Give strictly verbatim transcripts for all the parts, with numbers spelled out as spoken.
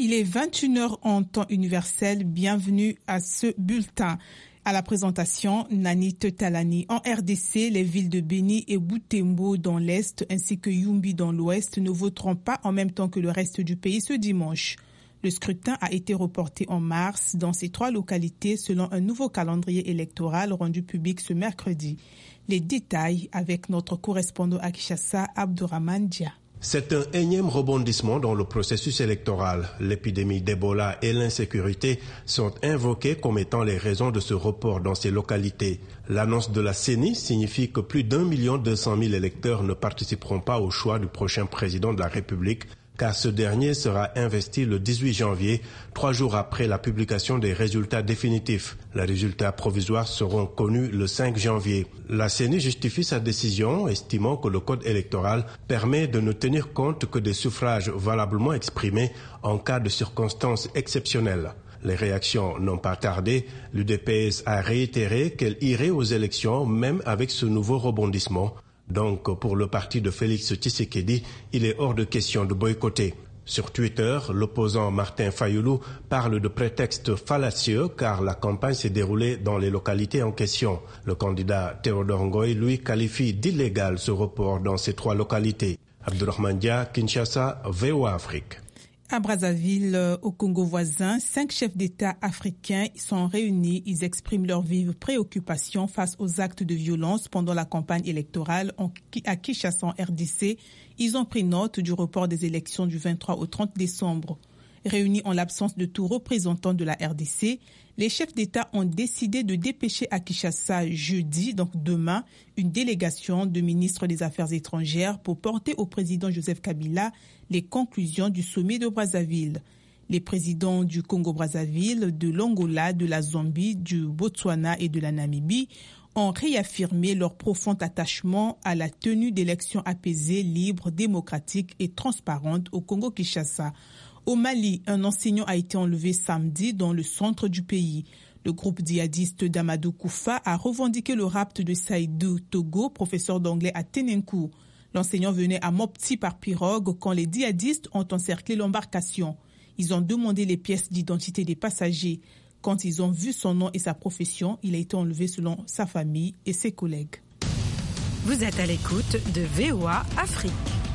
Il est vingt et une heures en temps universel. Bienvenue à ce bulletin. À la présentation, Nanit Talani. En R D C, les villes de Beni et Butembo dans l'Est ainsi que Yumbi dans l'Ouest ne voteront pas en même temps que le reste du pays ce dimanche. Le scrutin a été reporté en mars dans ces trois localités selon un nouveau calendrier électoral rendu public ce mercredi. Les détails avec notre correspondant à Kinshasa, Abdourahmane Dia. C'est un énième rebondissement dans le processus électoral. L'épidémie d'Ebola et l'insécurité sont invoquées comme étant les raisons de ce report dans ces localités. L'annonce de la C E N I signifie que plus d'un million deux cent mille électeurs ne participeront pas au choix du prochain président de la République, car ce dernier sera investi le dix-huit janvier, trois jours après la publication des résultats définitifs. Les résultats provisoires seront connus le cinq janvier. La C E N I justifie sa décision, estimant que le code électoral permet de ne tenir compte que des suffrages valablement exprimés en cas de circonstances exceptionnelles. Les réactions n'ont pas tardé. L'U D P S a réitéré qu'elle irait aux élections même avec ce nouveau rebondissement. Donc, pour le parti de Félix Tshisekedi, il est hors de question de boycotter. Sur Twitter, l'opposant Martin Fayoulou parle de prétexte fallacieux car la campagne s'est déroulée dans les localités en question. Le candidat Théodore Ngoy, lui, qualifie d'illégal ce report dans ces trois localités. Abdourahmane Dia, Kinshasa, V O A Afrique. À Brazzaville, au Congo voisin, cinq chefs d'État africains sont réunis. Ils expriment leur vive préoccupation face aux actes de violence pendant la campagne électorale à Kinshasa en R D C. Ils ont pris note du report des élections du vingt-trois au trente décembre. Réunis en l'absence de tout représentant de la R D C, les chefs d'État ont décidé de dépêcher à Kinshasa jeudi, donc demain, une délégation de ministres des Affaires étrangères pour porter au président Joseph Kabila les conclusions du sommet de Brazzaville. Les présidents du Congo-Brazzaville, de l'Angola, de la Zambie, du Botswana et de la Namibie ont réaffirmé leur profond attachement à la tenue d'élections apaisées, libres, démocratiques et transparentes au Congo-Kinshasa. Au Mali, un enseignant a été enlevé samedi dans le centre du pays. Le groupe djihadiste d'Amadou Koufa a revendiqué le rapt de Saïdou Togo, professeur d'anglais à Tenenkou. L'enseignant venait à Mopti par pirogue quand les djihadistes ont encerclé l'embarcation. Ils ont demandé les pièces d'identité des passagers. Quand ils ont vu son nom et sa profession, il a été enlevé selon sa famille et ses collègues. Vous êtes à l'écoute de V O A Afrique.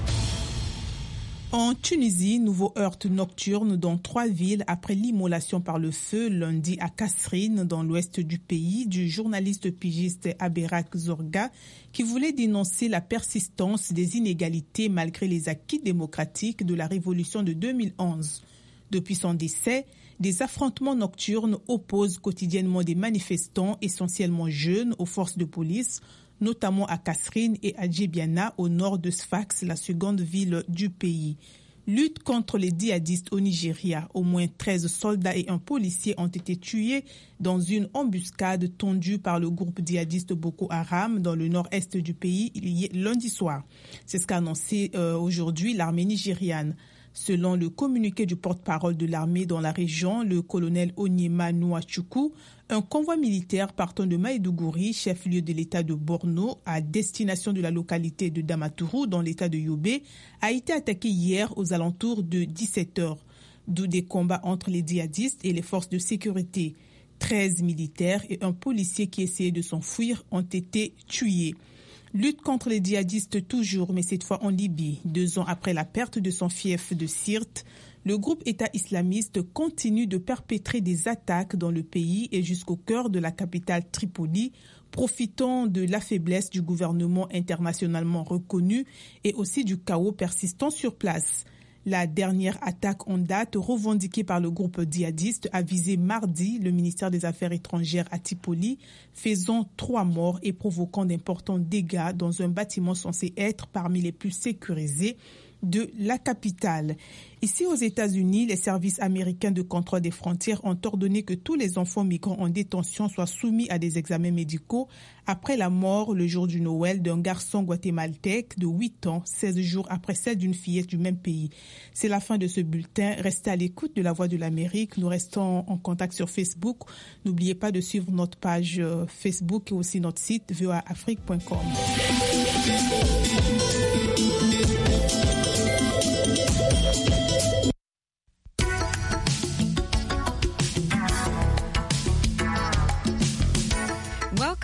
En Tunisie, nouveau heurt nocturne dans trois villes après l'immolation par le feu lundi à Kasserine, dans l'ouest du pays, du journaliste pigiste Aberak Zorga, qui voulait dénoncer la persistance des inégalités malgré les acquis démocratiques de la révolution de deux mille onze. Depuis son décès, des affrontements nocturnes opposent quotidiennement des manifestants, essentiellement jeunes, aux forces de police, notamment à Kasserine et à Djebiana, au nord de Sfax, la seconde ville du pays. Lutte contre les djihadistes au Nigeria. Au moins treize soldats et un policier ont été tués dans une embuscade tendue par le groupe djihadiste Boko Haram dans le nord-est du pays lundi soir. C'est ce qu'a annoncé euh, aujourd'hui l'armée nigériane. Selon le communiqué du porte-parole de l'armée dans la région, le colonel Onyema Nouachoukou, un convoi militaire partant de Maïdougouri, chef-lieu de l'état de Borno, à destination de la localité de Damaturu, dans l'état de Yobe, a été attaqué hier aux alentours de dix-sept heures, d'où des combats entre les djihadistes et les forces de sécurité. treize militaires et un policier qui essayait de s'enfuir ont été tués. Lutte contre les djihadistes toujours, mais cette fois en Libye. Deux ans après la perte de son fief de Sirte, le groupe État islamiste continue de perpétrer des attaques dans le pays et jusqu'au cœur de la capitale Tripoli, profitant de la faiblesse du gouvernement internationalement reconnu et aussi du chaos persistant sur place. La dernière attaque en date revendiquée par le groupe djihadiste a visé mardi le ministère des Affaires étrangères à Tripoli, faisant trois morts et provoquant d'importants dégâts dans un bâtiment censé être parmi les plus sécurisés de la capitale. Ici aux États-Unis, les services américains de contrôle des frontières ont ordonné que tous les enfants migrants en détention soient soumis à des examens médicaux après la mort le jour du Noël d'un garçon guatémaltèque de huit ans, seize jours après celle d'une fillette du même pays. C'est la fin de ce bulletin. Restez à l'écoute de La Voix de l'Amérique. Nous restons en contact sur Facebook. N'oubliez pas de suivre notre page Facebook et aussi notre site v o a afrique point com.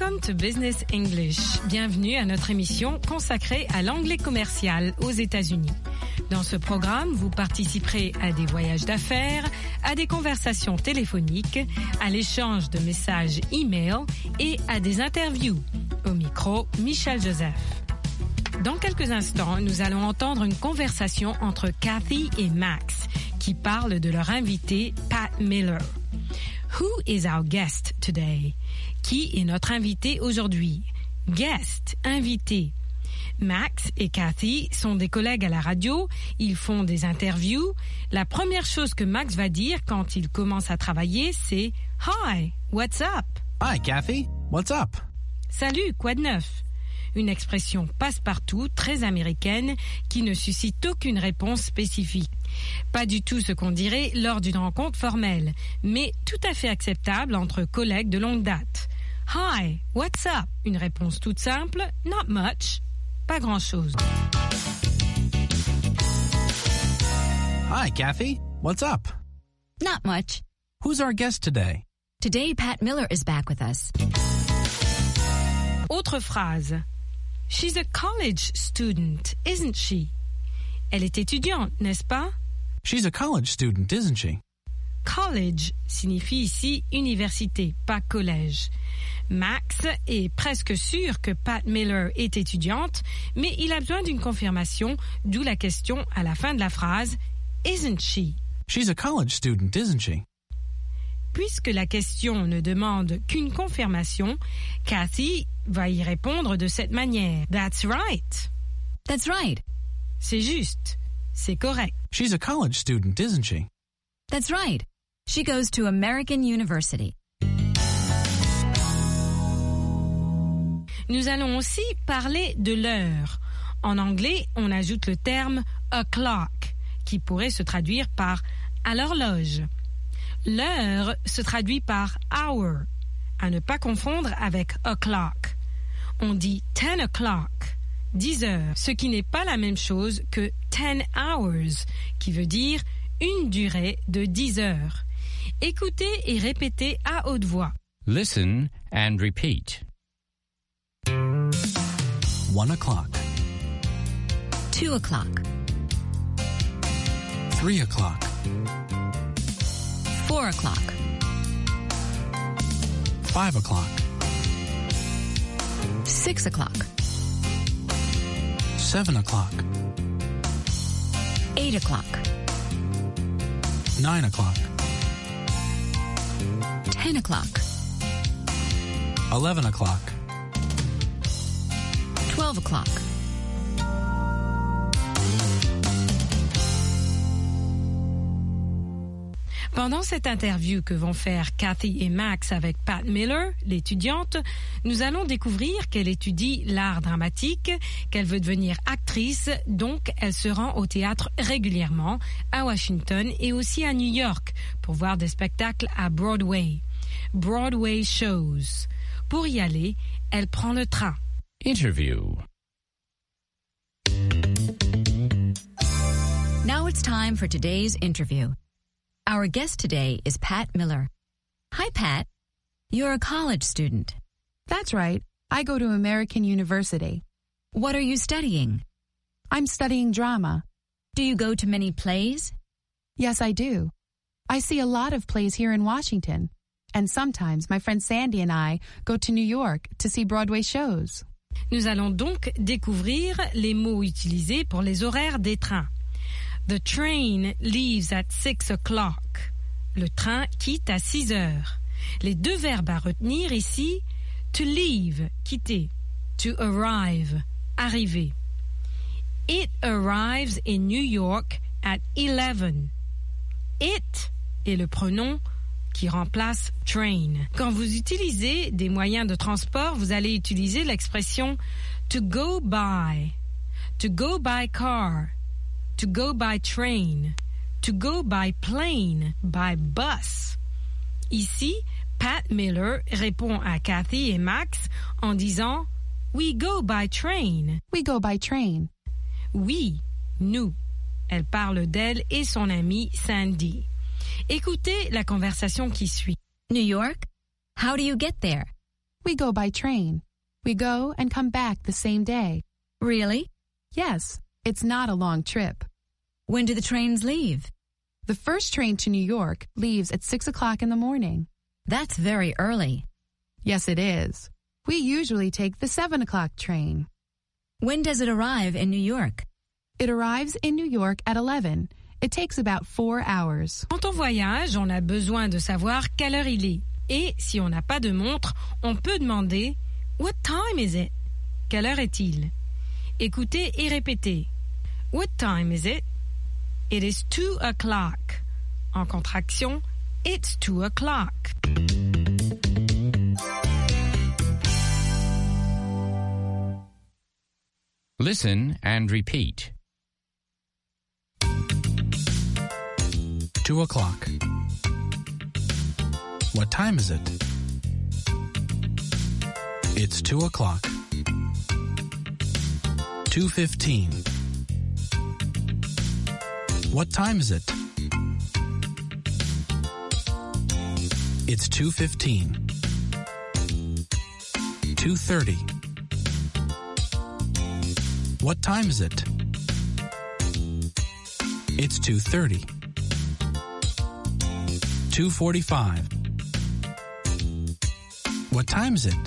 Welcome to Business English. Bienvenue à notre émission consacrée à l'anglais commercial aux États-Unis. Dans ce programme, vous participerez à des voyages d'affaires, à des conversations téléphoniques, à l'échange de messages e-mail et à des interviews. Au micro, Michel Joseph. Dans quelques instants, nous allons entendre une conversation entre Kathy et Max qui parlent de leur invité Pat Miller. Who is our guest today? Qui est notre invité aujourd'hui? Guest, invité. Max et Kathy sont des collègues à la radio, ils font des interviews. La première chose que Max va dire quand il commence à travailler, c'est « Hi, what's up? » Hi, Kathy, what's up? Salut, quoi de neuf? Une expression passe-partout, très américaine, qui ne suscite aucune réponse spécifique. Pas du tout ce qu'on dirait lors d'une rencontre formelle, mais tout à fait acceptable entre collègues de longue date. Hi, what's up? Une réponse toute simple, not much, pas grand-chose. Hi, Kathy, what's up? Not much. Who's our guest today? Today, Pat Miller is back with us. Autre phrase. She's a college student, isn't she? Elle est étudiante, n'est-ce pas? She's a college student, isn't she? College signifie ici université, pas collège. Max est presque sûr que Pat Miller est étudiante, mais il a besoin d'une confirmation, d'où la question à la fin de la phrase « Isn't she ?» She's a college student, isn't she? Puisque la question ne demande qu'une confirmation, Kathy va y répondre de cette manière. That's right. That's right. C'est juste. C'est correct. She's a college student, isn't she? That's right. She goes to American University. Nous allons aussi parler de l'heure. En anglais, on ajoute le terme o'clock, qui pourrait se traduire par à l'horloge. L'heure se traduit par hour, à ne pas confondre avec o'clock. On dit ten o'clock, dix heures, ce qui n'est pas la même chose que ten hours, qui veut dire une durée de dix heures. Écoutez et répétez à haute voix. Listen and repeat. One o'clock. Two o'clock. Three o'clock. Four o'clock. Five o'clock. Six o'clock. Seven o'clock. Eight o'clock. Nine o'clock. Ten o'clock. Eleven o'clock. Twelve o'clock. Pendant cette interview que vont faire Kathy et Max avec Pat Miller, l'étudiante, nous allons découvrir qu'elle étudie l'art dramatique, qu'elle veut devenir actrice, donc elle se rend au théâtre régulièrement, à Washington et aussi à New York, pour voir des spectacles à Broadway. Broadway shows. Pour y aller, elle prend le train. Interview. Now it's time for today's interview. Our guest today is Pat Miller. Hi, Pat. You're a college student. That's right. I go to American University. What are you studying? I'm studying drama. Do you go to many plays? Yes, I do. I see a lot of plays here in Washington. And sometimes my friend Sandy and I go to New York to see Broadway shows. Nous allons donc découvrir les mots utilisés pour les horaires des trains. The train leaves at six o'clock. Le train quitte à six heures. Les deux verbes à retenir ici, to leave, quitter, to arrive, arriver. It arrives in New York at eleven. It est le pronom qui remplace train. Quand vous utilisez des moyens de transport, vous allez utiliser l'expression to go by, to go by car, to go by train, to go by plane, by bus. Ici, Pat Miller répond à Kathy et Max en disant « We go by train ». We go by train. Oui, nous. Elle parle d'elle et son amie Sandy. Écoutez la conversation qui suit. New York? How do you get there? We go by train. We go and come back the same day. Really? Yes, it's not a long trip. When do the trains leave? The first train to New York leaves at six o'clock in the morning. That's very early. Yes, it is. We usually take the seven o'clock train. When does it arrive in New York? It arrives in New York at eleven. It takes about four hours. Quand on voyage, on a besoin de savoir quelle heure il est. Et si on n'a pas de montre, on peut demander « What time is it ?» Quelle heure est-il? Écoutez et répétez. What time is it? It is two o'clock. En contraction, it's two o'clock. Listen and repeat. Two o'clock. What time is it? It's two o'clock. Two fifteen. What time is it? It's two fifteen. Two thirty. What time is it? It's two thirty. Two forty-five. What time is it?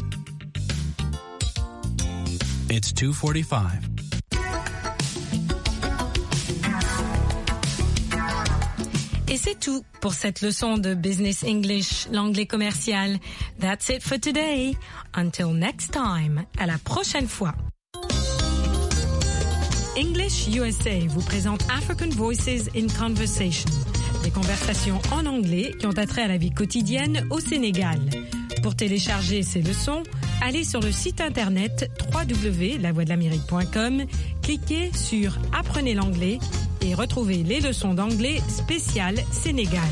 It's two forty-five. Et c'est tout pour cette leçon de Business English, l'anglais commercial. That's it for today. Until next time. À la prochaine fois. English U S A vous présente African Voices in Conversation. Des conversations en anglais qui ont attrait à la vie quotidienne au Sénégal. Pour télécharger ces leçons, allez sur le site internet w w w point la voix de l'amérique point com, cliquez sur Apprenez l'anglais et retrouvez les leçons d'anglais spéciales Sénégal.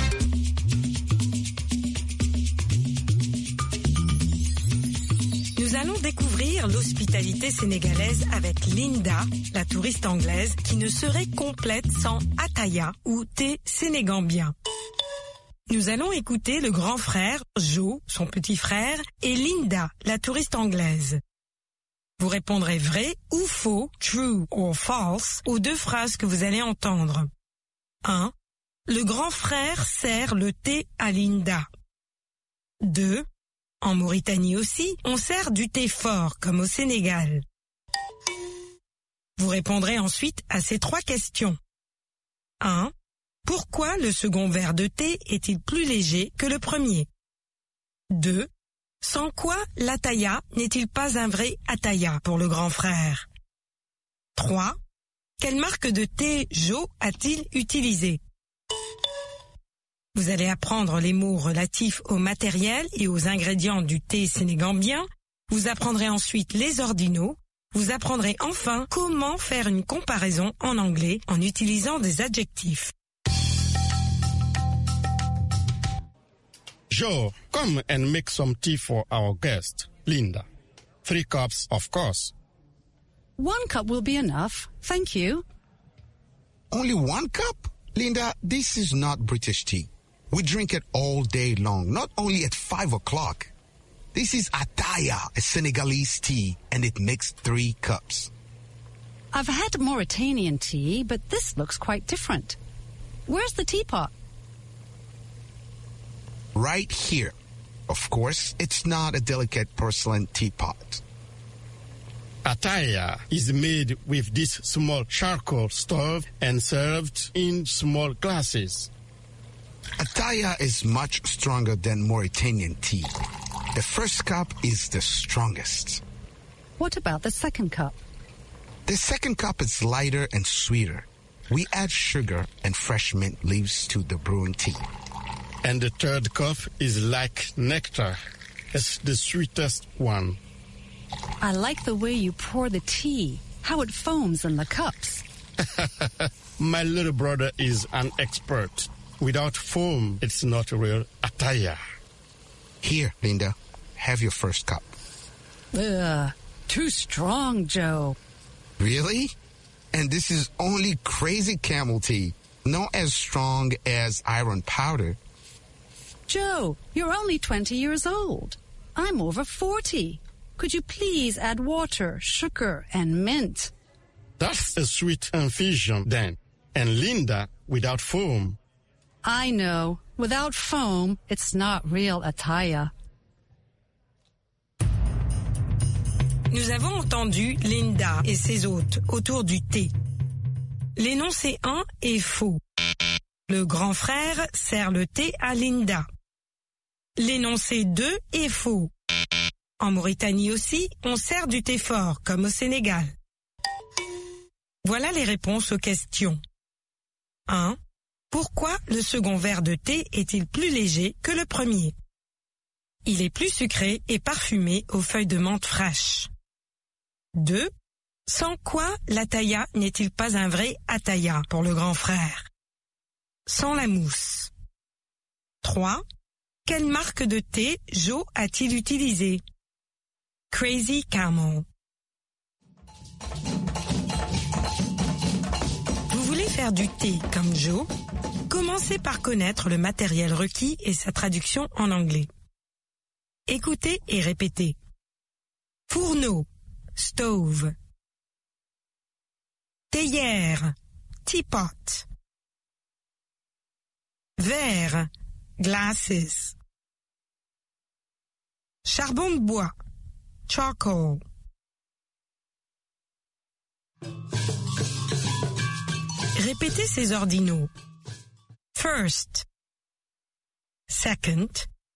Nous allons découvrir l'hospitalité sénégalaise avec Linda, la touriste anglaise, qui ne serait complète sans ataya ou thé sénégambien. Nous allons écouter le grand frère, Joe, son petit frère, et Linda, la touriste anglaise. Vous répondrez vrai ou faux, true or false, aux deux phrases que vous allez entendre. un. Le grand frère sert le thé à Linda. deux. En Mauritanie aussi, on sert du thé fort, comme au Sénégal. Vous répondrez ensuite à ces trois questions. un. Pourquoi le second verre de thé est-il plus léger que le premier? deux. Sans quoi l'ataya n'est-il pas un vrai ataya pour le grand frère? trois. Quelle marque de thé Joe a-t-il utilisé? Vous allez apprendre les mots relatifs au matériel et aux ingrédients du thé sénégambien. Vous apprendrez ensuite les ordinaux. Vous apprendrez enfin comment faire une comparaison en anglais en utilisant des adjectifs. Joe, come and make some tea for our guest, Linda. Three cups, of course. One cup will be enough. Thank you. Only one cup? Linda, this is not British tea. We drink it all day long, not only at five o'clock. This is ataya, a Senegalese tea, and it makes three cups. I've had Mauritanian tea, but this looks quite different. Where's the teapot? Right here. Of course, it's not a delicate porcelain teapot. Ataya is made with this small charcoal stove and served in small glasses. Ataya is much stronger than Mauritanian tea. The first cup is the strongest. What about the second cup? The second cup is lighter and sweeter. We add sugar and fresh mint leaves to the brewing tea. And the third cup is like nectar. It's the sweetest one. I like the way you pour the tea, how it foams in the cups. My little brother is an expert. Without foam, it's not real ataya. Here, Linda, have your first cup. Ugh, too strong, Joe. Really? And this is only crazy camel tea, not as strong as iron powder. Joe, you're only twenty years old. I'm over forty. Could you please add water, sugar, and mint? That's a sweet infusion, then. And Linda, without foam. I know. Without foam, it's not real attaya. Nous avons entendu Linda et ses hôtes autour du thé. L'énoncé un est faux. Le grand frère sert le thé à Linda. L'énoncé deux est faux. En Mauritanie aussi, on sert du thé fort, comme au Sénégal. Voilà les réponses aux questions. un. Pourquoi le second verre de thé est-il plus léger que le premier? Il est plus sucré et parfumé aux feuilles de menthe fraîches. deux. Sans quoi l'ataya n'est-il pas un vrai ataya pour le grand frère? Sans la mousse. trois. Quelle marque de thé Joe a-t-il utilisé? Crazy Camel. Vous voulez faire du thé comme Joe? Commencez par connaître le matériel requis et sa traduction en anglais. Écoutez et répétez. Fourneau, stove. Théière, teapot. Verre, glasses. Charbon de bois, charcoal. Répétez ces ordinaux. First, second,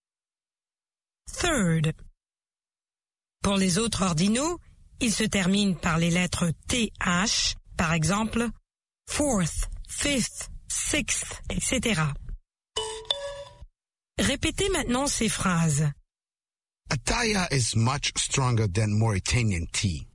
third. Pour les autres ordinaux, ils se terminent par les lettres T H, par exemple, fourth, fifth, sixth, et cetera. Répétez maintenant ces phrases. Ataya is much stronger than Mauritanian tea.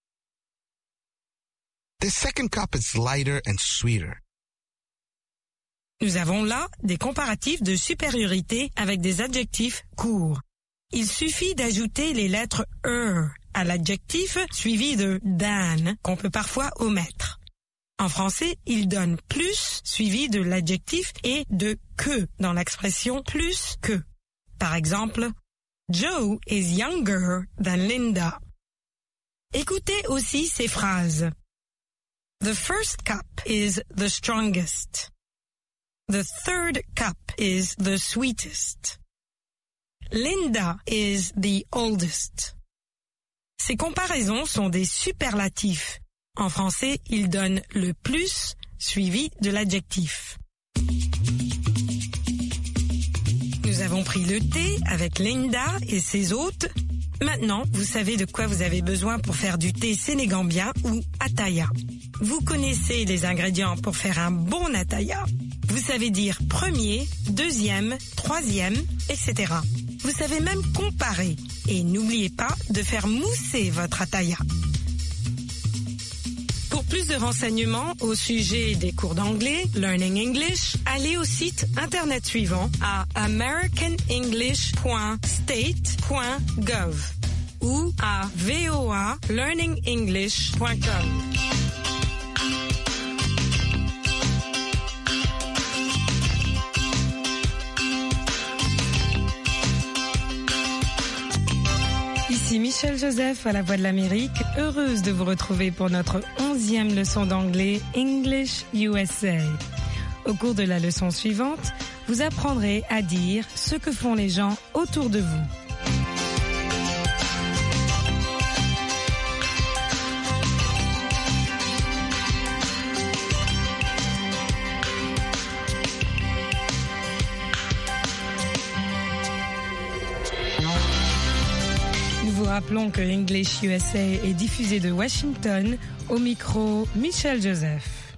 The second cup is lighter and sweeter. Nous avons là des comparatifs de supériorité avec des adjectifs courts. Il suffit d'ajouter les lettres er à l'adjectif suivi de than qu'on peut parfois omettre. En français, il donne plus suivi de l'adjectif et de que dans l'expression plus que. Par exemple, Joe is younger than Linda. Écoutez aussi ces phrases. The first cup is the strongest. The third cup is the sweetest. Linda is the oldest. Ces comparaisons sont des superlatifs. En français, ils donnent le plus suivi de l'adjectif. Nous avons pris le thé avec Linda et ses hôtes. Maintenant, vous savez de quoi vous avez besoin pour faire du thé sénégambien ou ataya. Vous connaissez les ingrédients pour faire un bon ataya. Vous savez dire premier, deuxième, troisième, et cetera. Vous savez même comparer. Et n'oubliez pas de faire mousser votre ataya. Pour plus de renseignements au sujet des cours d'anglais, Learning English, allez au site internet suivant à american english point state point gov ou à voa learning english point com. Ici Michel Joseph à la Voix de l'Amérique, heureuse de vous retrouver pour notre onzième leçon d'anglais English U S A. Au cours de la leçon suivante, vous apprendrez à dire ce que font les gens autour de vous. Rappelons que English U S A est diffusé de Washington, au micro Michel Joseph.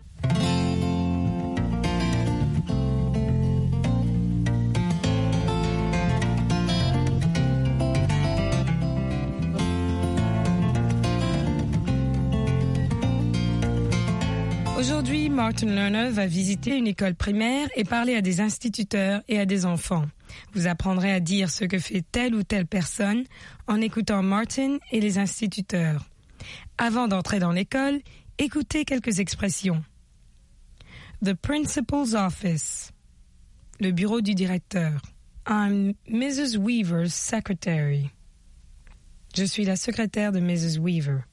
Aujourd'hui, Martin Lerner va visiter une école primaire et parler à des instituteurs et à des enfants. Vous apprendrez à dire ce que fait telle ou telle personne en écoutant Martin et les instituteurs. Avant d'entrer dans l'école, écoutez quelques expressions. The principal's office, le bureau du directeur. I'm Missus Weaver's secretary. Je suis la secrétaire de Missus Weaver.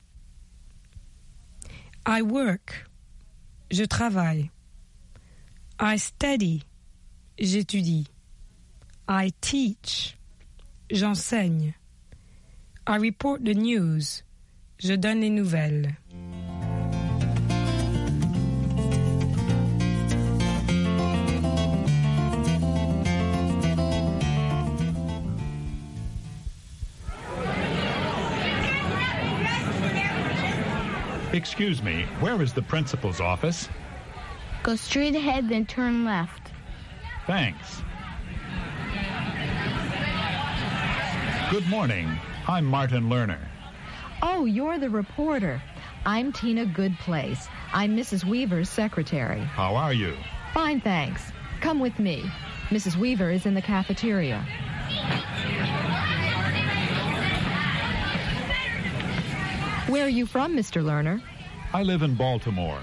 I work. Je travaille. I study. J'étudie. I teach. J'enseigne. I report the news. Je donne les nouvelles. Excuse me, where is the principal's office? Go straight ahead, then turn left. Thanks. Good morning. I'm Martin Lerner. Oh, you're the reporter. I'm Tina Goodplace. I'm Missus Weaver's secretary. How are you? Fine, thanks. Come with me. Missus Weaver is in the cafeteria. Where are you from, Mister Lerner? I live in Baltimore.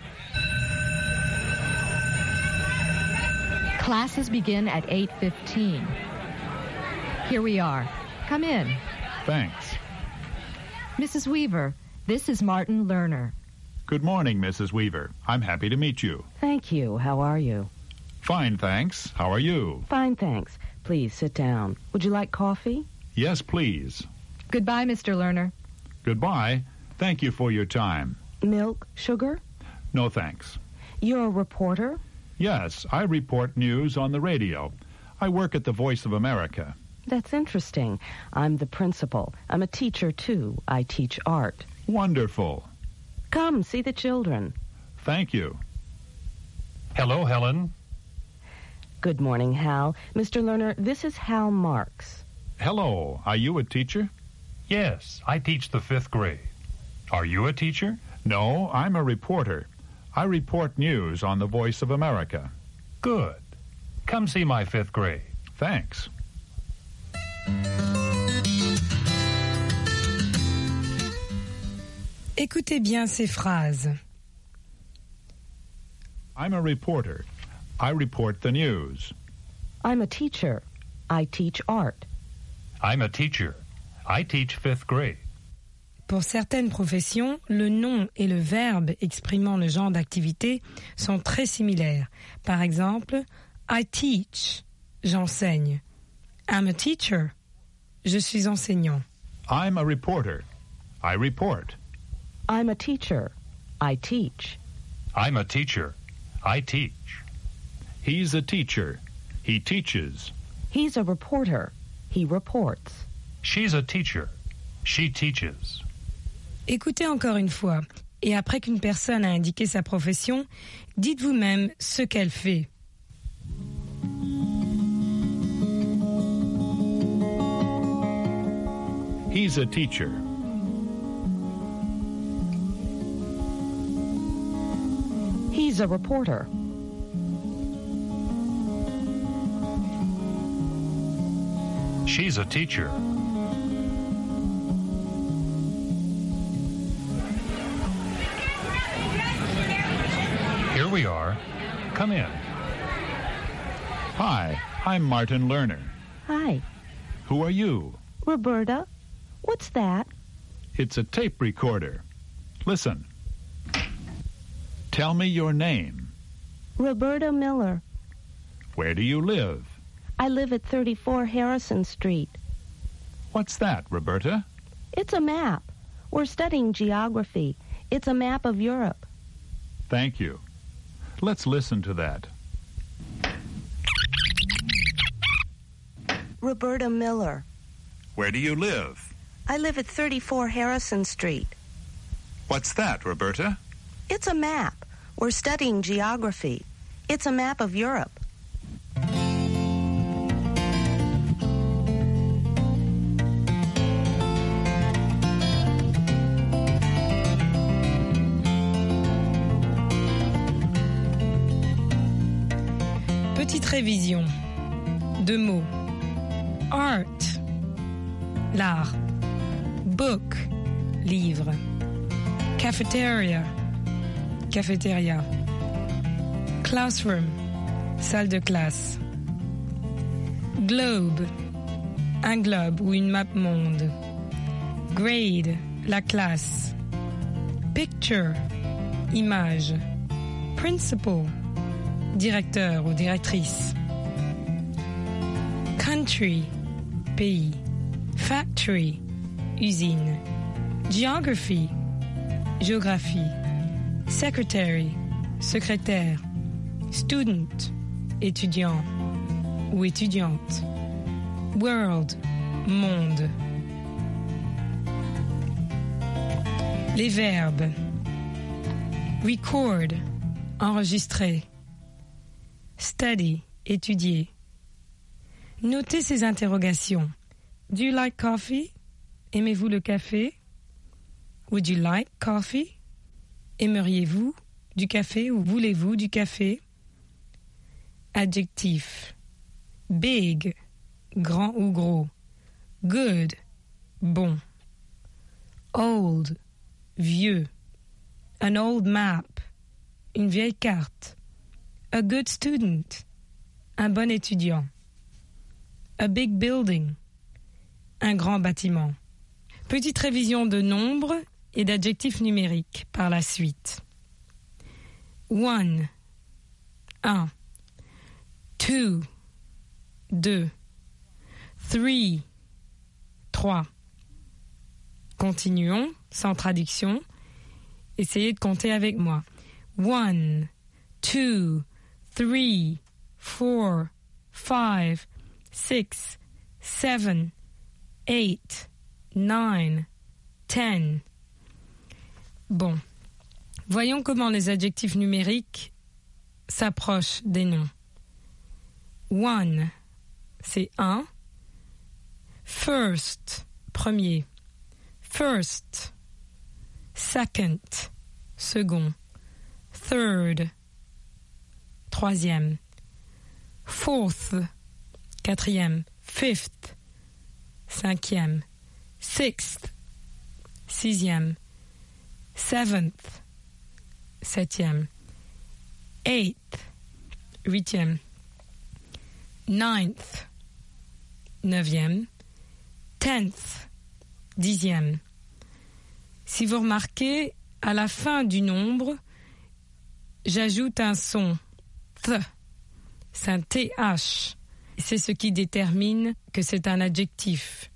Classes begin at eight fifteen. Here we are. Come in. Thanks. Missus Weaver, this is Martin Lerner. Good morning, Missus Weaver. I'm happy to meet you. Thank you. How are you? Fine, thanks. How are you? Fine, thanks. Please sit down. Would you like coffee? Yes, please. Goodbye, Mister Lerner. Goodbye. Thank you for your time. Milk, sugar? No, thanks. You're a reporter? Yes, I report news on the radio. I work at the Voice of America. That's interesting. I'm the principal. I'm a teacher, too. I teach art. Wonderful. Come, see the children. Thank you. Hello, Helen. Good morning, Hal. Mister Lerner, this is Hal Marks. Hello. Are you a teacher? Yes, I teach the fifth grade. Are you a teacher? No, I'm a reporter. I report news on the Voice of America. Good. Come see my fifth grade. Thanks. Écoutez bien ces phrases. I'm a reporter. I report the news. I'm a teacher. I teach art. I'm a teacher. I teach fifth grade. Pour certaines professions, le nom et le verbe exprimant le genre d'activité sont très similaires. Par exemple, I teach, j'enseigne. I'm a teacher, je suis enseignant. I'm a reporter. I report. I'm a teacher. I teach. I'm a teacher. I teach. He's a teacher. He teaches. He's a reporter. He reports. She's a teacher. She teaches. Écoutez encore une fois, et après qu'une personne a indiqué sa profession, dites vous-même ce qu'elle fait. He's a teacher. He's a reporter. She's a teacher. Here we are. Come in. Hi, I'm Martin Lerner. Hi. Who are you? Roberta. What's that? It's a tape recorder. Listen. Tell me your name. Roberta Miller. Where do you live? I live at thirty-four Harrison Street. What's that, Roberta? It's a map. We're studying geography. It's a map of Europe. Thank you. Let's listen to that. Roberta Miller. Where do you live? I live at thirty-four Harrison Street. What's that, Roberta? It's a map. We're studying geography. It's a map of Europe. Petite révision. Deux mots. Art, l'art. Book, livre. Cafeteria, cafétéria. Classroom, salle de classe. Globe, un globe ou une map monde. Grade, la classe. Picture, image. Principal, directeur ou directrice. Country, pays. Factory, usine. Geography, géographie. Secretary, secrétaire. Student, étudiant ou étudiante. World, monde. Les verbes. Record, enregistrer. Study, étudier. Notez ces interrogations. Do you like coffee? Aimez-vous le café? Would you like coffee? Aimeriez-vous du café ou voulez-vous du café? Adjectif. Big, grand ou gros. Good, bon. Old, vieux. An old map, une vieille carte. A good student, un bon étudiant. A big building, un grand bâtiment. Petite révision de nombres et d'adjectifs numériques par la suite. One, un. Two, deux. Three, trois. Continuons, sans traduction. Essayez de compter avec moi. One, two, three, four, five, six, seven, eight, nine, ten. Bon, voyons comment les adjectifs numériques s'approchent des noms. One, c'est un. First, premier. First. Second, second. Third, troisième. Fourth, quatrième. Fifth, cinquième. Sixth, sixième. Seventh, septième. Eighth, huitième. Ninth, neuvième. Tenth, dixième. Si vous remarquez, à la fin du nombre, j'ajoute un son th. C'est un th. C'est ce qui détermine que c'est un adjectif.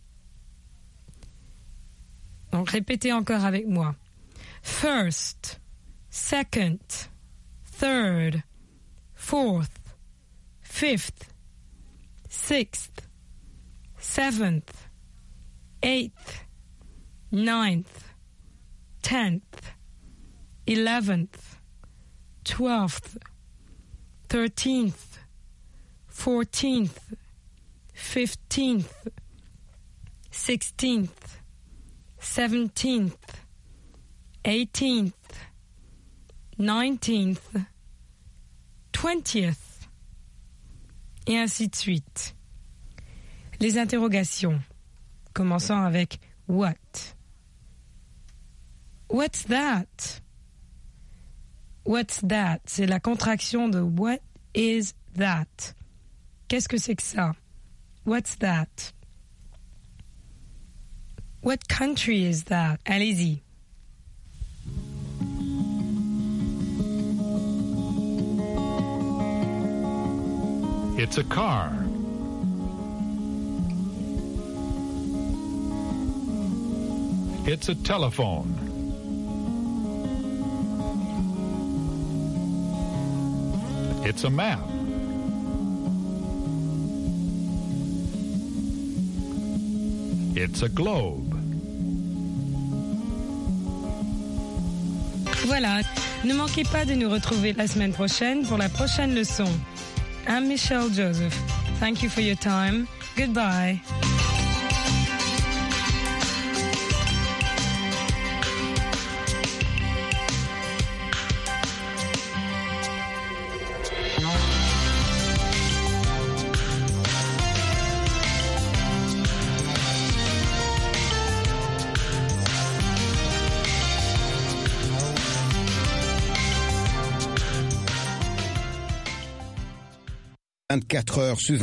Donc répétez encore avec moi. First, second, third, fourth, fifth, sixth, seventh, eighth, ninth, tenth, eleventh, twelfth, thirteenth, fourteenth, fifteenth, sixteenth, seventeenth, eighteenth, nineteenth, twentieth, et ainsi de suite. Les interrogations, commençant avec what. What's that? What's that? C'est la contraction de what is that? Qu'est-ce que c'est que ça? What's that? What country is that? Allez-y. It's a car. It's a telephone. It's a map. It's a globe. Voilà, ne manquez pas de nous retrouver la semaine prochaine pour la prochaine leçon. I'm Michelle Joseph. Thank you for your time. Goodbye. vingt-quatre heures sur